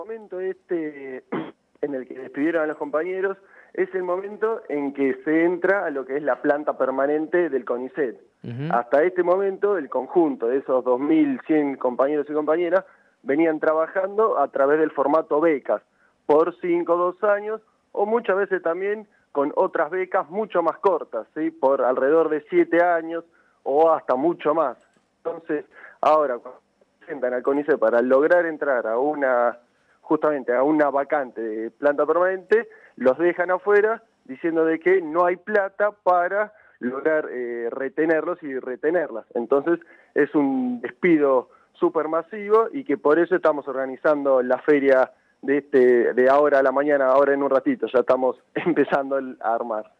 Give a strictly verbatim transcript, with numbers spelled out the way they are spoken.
momento este en el que despidieron a los compañeros es el momento en que se entra a lo que es la planta permanente del CONICET. Uh-huh. Hasta este momento, el conjunto de esos dos mil cien compañeros y compañeras venían trabajando a través del formato becas, por cinco o dos años, o muchas veces también con otras becas mucho más cortas, ¿sí? Por alrededor de siete años o hasta mucho más. Entonces, ahora, cuando se presentan al CONICET para lograr entrar a una, justamente a una vacante de planta permanente, los dejan afuera diciendo de que no hay plata para lograr eh, retenerlos y retenerlas. Entonces, es un despido supermasivo y que por eso estamos organizando la feria de este de ahora a la mañana, ahora en un ratito, ya estamos empezando a armar.